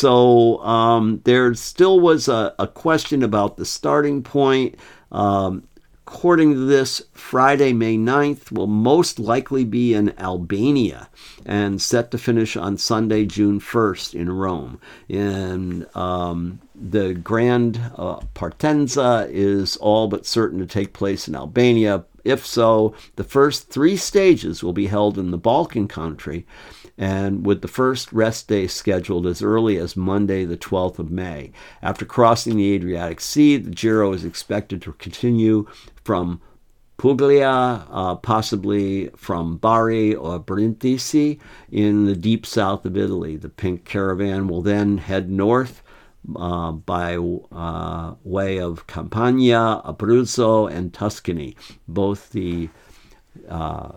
Speaker 2: So um, there still was a, a question about the starting point. Um, According to this, Friday, May ninth will most likely be in Albania and set to finish on Sunday, June first in Rome. And um, the Grand uh, Partenza is all but certain to take place in Albania. If so, the first three stages will be held in the Balkan country, and with the first rest day scheduled as early as Monday, the twelfth of May. After crossing the Adriatic Sea, the Giro is expected to continue from Puglia, uh, possibly from Bari or Brindisi in the deep south of Italy. The Pink Caravan will then head north uh, by uh, way of Campania, Abruzzo, and Tuscany. Both the uh,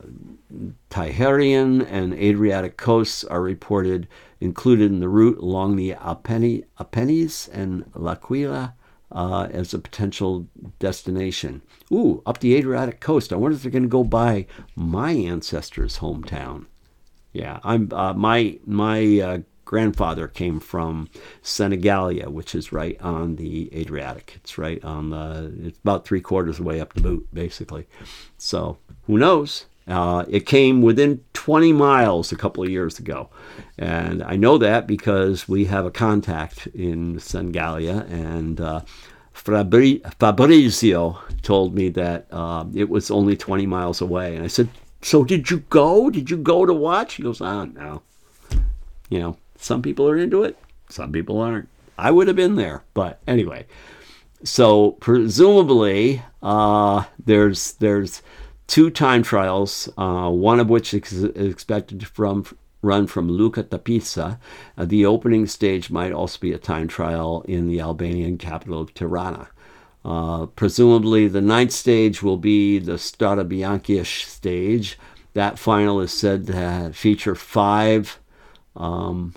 Speaker 2: Tyrrhenian and Adriatic coasts are reported included in the route along the Appenni- Apennines and L'Aquila uh, as a potential destination. Ooh, up the Adriatic coast. I wonder if they're going to go by my ancestors' hometown. Yeah, I'm. Uh, my my uh, grandfather came from Senigallia, which is right on the Adriatic. It's right on the. It's about three quarters of the way up the boot, basically. So who knows? Uh, it came within twenty miles a couple of years ago. And I know that because we have a contact in Senigallia, and uh, Fabri- Fabrizio told me that uh, it was only twenty miles away. And I said, so did you go? Did you go to watch? He goes, oh, no. You know, some people are into it. Some people aren't. I would have been there. But anyway, so presumably uh, there's there's... two time trials, uh, one of which is expected to from, run from Lucca to Pisa. Uh, the opening stage might also be a time trial in the Albanian capital of Tirana. Uh, presumably, the ninth stage will be the Strade Bianche stage. That final is said to feature five um,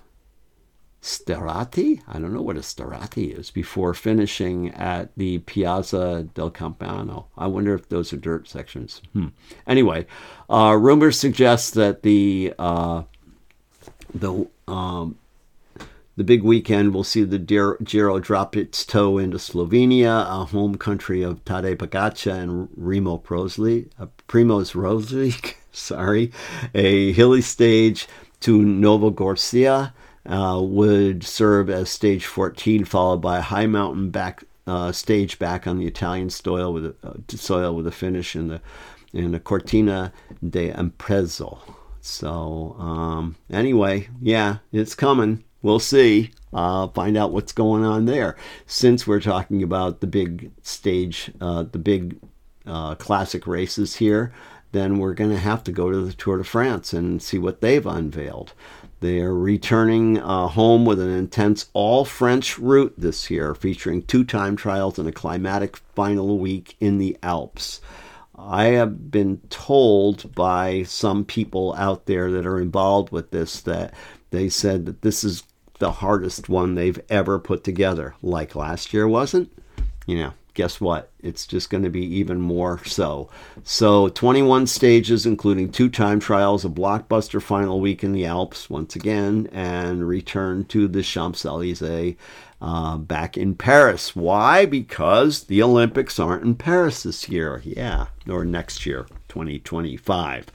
Speaker 2: sterati. I don't know what a sterati is, before finishing at the Piazza del Campano. I wonder if those are dirt sections. Hmm. Anyway, uh, rumors suggest that the uh, the um, the big weekend will see the Giro drop its toe into Slovenia, a home country of Tadej Pogačar and Remo Prozli, uh, Primoz Roglic. Sorry, a hilly stage to Novogorsia. Uh, would serve as stage fourteen, followed by a high mountain back uh, stage back on the Italian soil with a, uh, soil with a finish in the in the Cortina de Ampezzo. So um, anyway, yeah, it's coming. We'll see. Uh, find out what's going on there. Since we're talking about the big stage, uh, the big uh, classic races here, then we're going to have to go to the Tour de France and see what they've unveiled. They're returning uh, home with an intense all-French route this year, featuring two time trials and a climatic final week in the Alps. I have been told by some people out there that are involved with this that they said that this is the hardest one they've ever put together. Like last year wasn't? You know, guess what? It's just going to be even more so. So twenty-one stages, including two time trials, a blockbuster final week in the Alps once again, and return to the Champs-Élysées uh, back in Paris. Why? Because the Olympics aren't in Paris this year. Yeah, or next year, twenty twenty-five.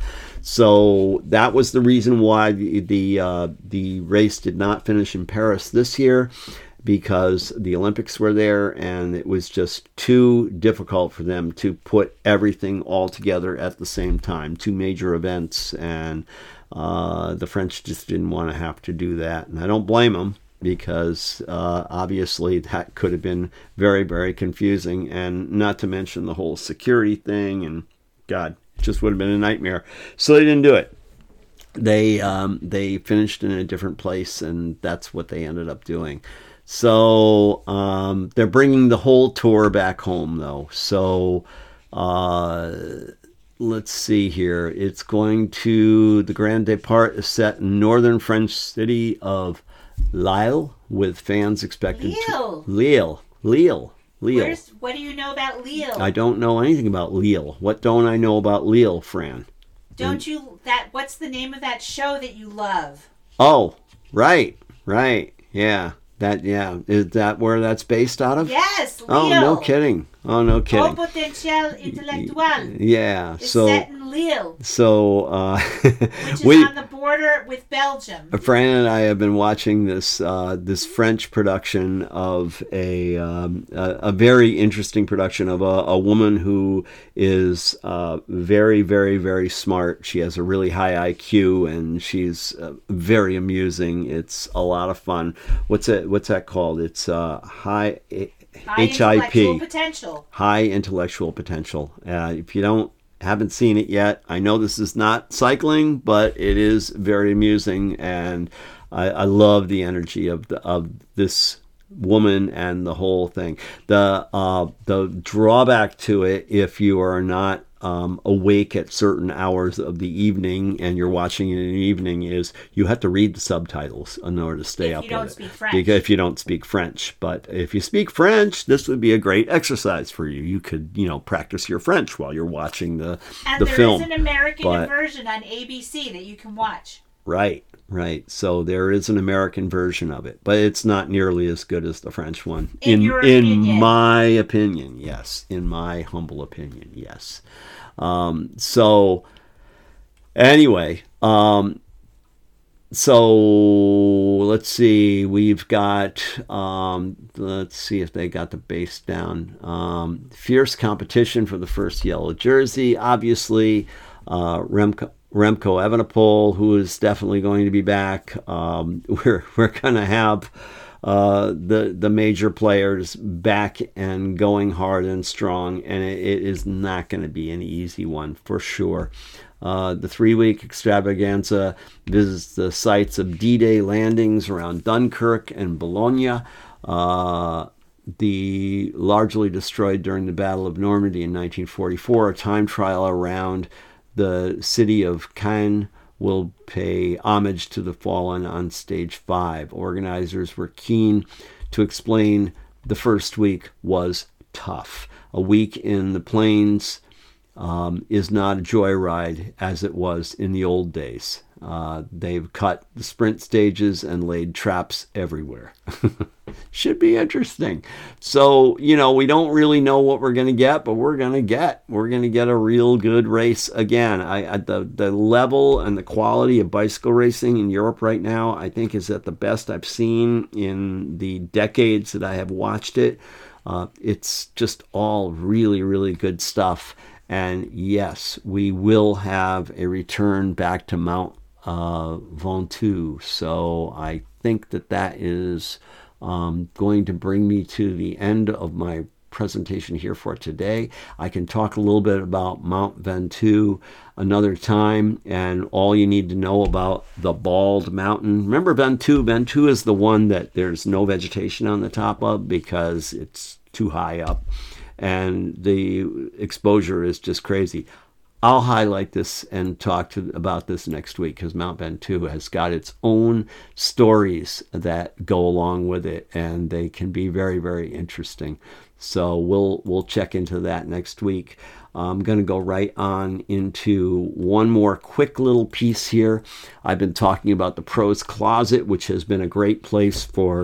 Speaker 2: So that was the reason why the the, uh, the race did not finish in Paris this year, because the Olympics were there and it was just too difficult for them to put everything all together at the same time. Two major events, and uh, the French just didn't want to have to do that. And I don't blame them, because uh, obviously that could have been very, very confusing, and not to mention the whole security thing, and God, it just would have been a nightmare. So they didn't do it. They um, they finished in a different place, and that's what they ended up doing. So um, they're bringing the whole tour back home, though. So uh, let's see here. It's going to, the Grand Depart is set in northern French city of Lille, with fans expected
Speaker 3: Lille.
Speaker 2: to... Lille. Lille. Lille.
Speaker 3: Where's, what do you know about Lille?
Speaker 2: I don't know anything about Lille. What don't I know about Lille, Fran?
Speaker 3: Don't you, that, what's the name of that show that you love?
Speaker 2: Oh, right, right, yeah. That, yeah, is that where that's based out of?
Speaker 3: Yes, Lille.
Speaker 2: Oh, no kidding. Oh, no kidding.
Speaker 3: Haut Potentiel Intellectuel.
Speaker 2: Yeah,
Speaker 3: It's
Speaker 2: so
Speaker 3: set in Lille,
Speaker 2: so uh,
Speaker 3: which is
Speaker 2: we,
Speaker 3: on the border with Belgium.
Speaker 2: Fran and I have been watching this uh, this French production of a um, a, a very interesting production of a, a woman who is uh, very, very, very smart. She has a really high I Q, and she's uh, very amusing. It's a lot of fun. What's it? What's that called? It's uh, high.
Speaker 3: High
Speaker 2: H I P.
Speaker 3: intellectual potential.
Speaker 2: High intellectual potential. Uh, if you don't haven't seen it yet, I know this is not cycling, but it is very amusing, and I, I love the energy of the of this woman and the whole thing. The uh, the drawback to it, if you are not um, awake at certain hours of the evening and you're watching it in the evening, is you have to read the subtitles in order to stay
Speaker 3: If
Speaker 2: up
Speaker 3: you don't
Speaker 2: with
Speaker 3: speak
Speaker 2: it.
Speaker 3: French.
Speaker 2: Because if you don't speak French, but if you speak French, this would be a great exercise for you. You could, you know, practice your French while you're watching the
Speaker 3: And
Speaker 2: the
Speaker 3: there
Speaker 2: film.
Speaker 3: is an American
Speaker 2: but-
Speaker 3: version on A B C that you can watch.
Speaker 2: Right, right. So there is an American version of it, but it's not nearly as good as the French one.
Speaker 3: In your
Speaker 2: in
Speaker 3: opinion.
Speaker 2: my opinion, yes. In my humble opinion, yes. Um, so anyway, um, so let's see. We've got. Um, let's see if they got the base down. Um, fierce competition for the first yellow jersey. Obviously, uh, Remco. Remco Evenepoel, who is definitely going to be back. Um, we're we're going to have uh, the the major players back and going hard and strong, and it, it is not going to be an easy one for sure. Uh, the three-week extravaganza visits the sites of D-Day landings around Dunkirk and Bologna. Uh, the largely destroyed during the Battle of Normandy in nineteen forty-four, a time trial around the city of Caen will pay homage to the fallen on stage five. Organizers were keen to explain the first week was tough. A week in the plains um, is not a joyride as it was in the old days. Uh, they've cut the sprint stages and laid traps everywhere. Should be interesting. So, you know, we don't really know what we're going to get, but we're going to get. We're going to get a real good race again. I, I the the level and the quality of bicycle racing in Europe right now, I think, is at the best I've seen in the decades that I have watched it. Uh, it's just all really, really good stuff. And yes, we will have a return back to Mount uh, Ventoux. So I think that that is um, going to bring me to the end of my presentation here for today. I can talk a little bit about Mount Ventoux another time, and all you need to know about the Bald Mountain. Remember Ventoux? Ventoux is the one that there's no vegetation on the top of because it's too high up, and the exposure is just crazy. I'll highlight this and talk to, about this next week, because Mount Ventoux has got its own stories that go along with it, and they can be very, very interesting. So we'll we'll check into that next week. I'm going to go right on into one more quick little piece here. I've been talking about the Pros Closet, which has been a great place for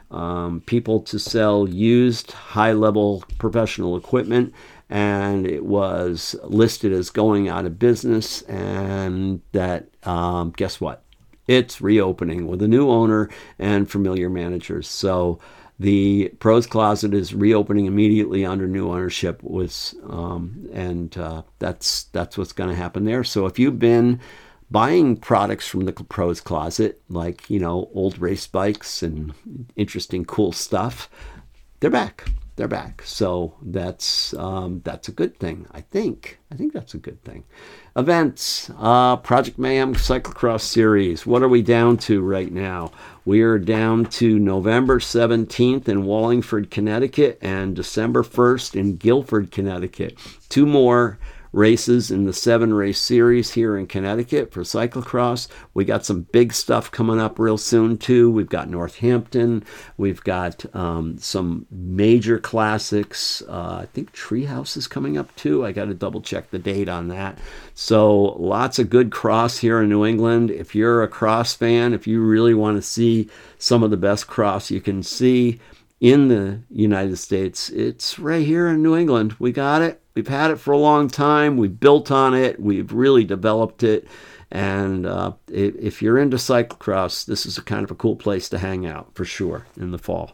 Speaker 2: um, people to sell used high-level professional equipment, and it was listed as going out of business. And that, um, guess what? It's reopening with a new owner and familiar managers. So the Pros Closet is reopening immediately under new ownership, with, um, and uh, that's that's what's going to happen there. So if you've been buying products from the Pros Closet, like, you know, old race bikes and interesting, cool stuff, they're back. They're back. So that's um, that's a good thing, I think. I think that's a good thing. Events, uh, Project Mayhem Cyclocross Series. What are we down to right now? We are down to November seventeenth in Wallingford, Connecticut, and December first in Guilford, Connecticut. Two more races in the seven race series here in Connecticut for cyclocross. We got some big stuff coming up real soon too. We've got Northampton. We've got um, some major classics. Uh, I think Treehouse is coming up too. I got to double check the date on that. So lots of good cross here in New England. If you're a cross fan, if you really want to see some of the best cross you can see in the United States, it's right here in New England. We got it. We've had it for a long time. We've built on it. We've really developed it. And uh, if you're into cyclocross, this is a kind of a cool place to hang out for sure in the fall.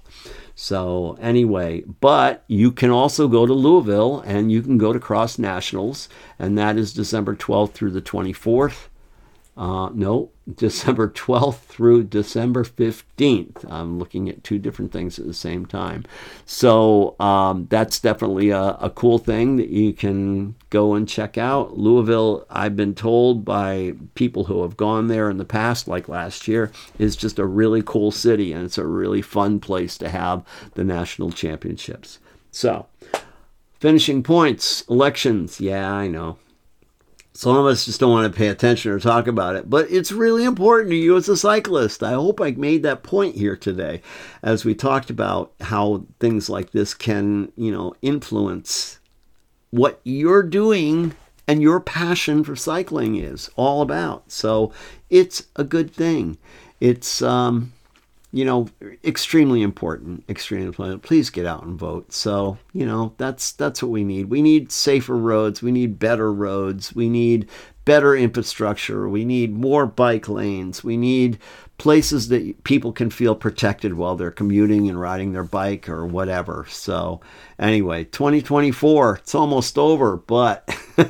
Speaker 2: So anyway, but you can also go to Louisville and you can go to Cross Nationals, and that is December twelfth through the twenty-fourth. Uh, no, December twelfth through December fifteenth. I'm looking at two different things at the same time. So um, that's definitely a, a cool thing that you can go and check out. Louisville, I've been told by people who have gone there in the past, like last year, is just a really cool city, and it's a really fun place to have the national championships. So, finishing points, elections. Yeah, I know. Some of us just don't want to pay attention or talk about it, but it's really important to you as a cyclist. I hope I made that point here today as we talked about how things like this can, you know, influence what you're doing and your passion for cycling is all about. So it's a good thing. It's, um, you know, extremely important, extremely important. Please get out and vote. So, you know, that's that's what we need. We need safer roads. We need better roads. We need better infrastructure. We need more bike lanes. We need places that people can feel protected while they're commuting and riding their bike or whatever. So anyway, twenty twenty-four, it's almost over, but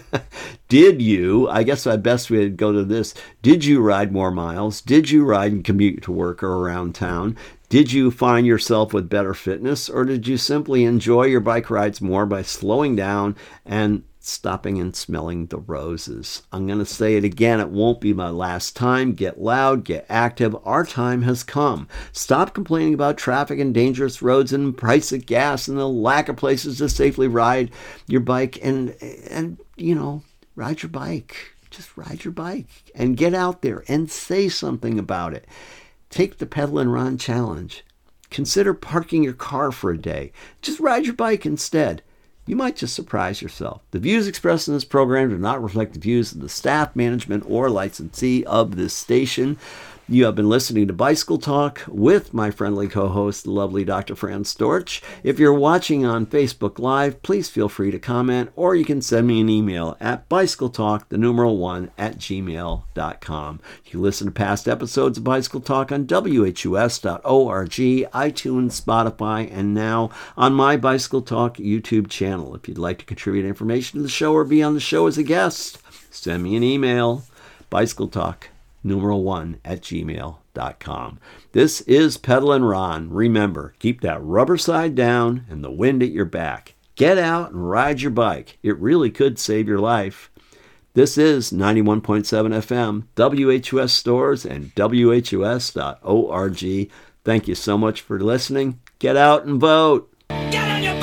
Speaker 2: did you, I guess I best would go to this, did you ride more miles? Did you ride and commute to work or around town? Did you find yourself with better fitness, or did you simply enjoy your bike rides more by slowing down and stopping and smelling the roses? I'm going to say it again. It won't be my last time. Get loud, get active. Our time has come. Stop complaining about traffic and dangerous roads and price of gas and the lack of places to safely ride your bike, and, and you know, ride your bike. Just ride your bike and get out there and say something about it. Take the Pedal and Run Challenge. Consider parking your car for a day. Just ride your bike instead. You might just surprise yourself. The views expressed in this program do not reflect the views of the staff, management, or licensee of this station. You have been listening to Bicycle Talk with my friendly co-host, the lovely Doctor Fran Storch. If you're watching on Facebook Live, please feel free to comment, or you can send me an email at bicycletalk, the numeral one, at gmail dot com. You can listen to past episodes of Bicycle Talk on W H U S dot org, iTunes, Spotify, and now on my Bicycle Talk YouTube channel. If you'd like to contribute information to the show or be on the show as a guest, send me an email, bicycletalk, numeral one, at gmail dot com. This is Pedal and Ron. Remember, keep that rubber side down and the wind at your back. Get out and ride your bike. It really could save your life. This is ninety-one point seven F M, W H U S Stores, and W H U S dot org. Thank you so much for listening. Get out and vote.
Speaker 1: Get on your